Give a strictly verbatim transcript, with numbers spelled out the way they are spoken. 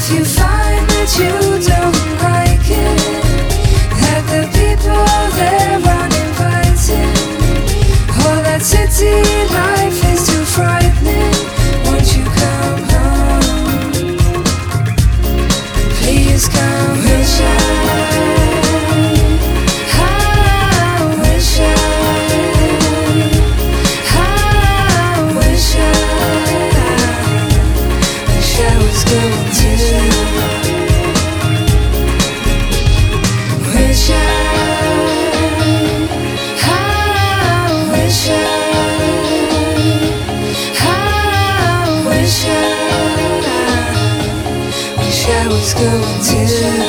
you find that you don't like it, that the people there aren't inviting, or that city life is too frightening, won't you come home? Please come wish I, I wish I, I wish I, wish I was going to. Wish I, I wish I, I wish I, wish I was going to.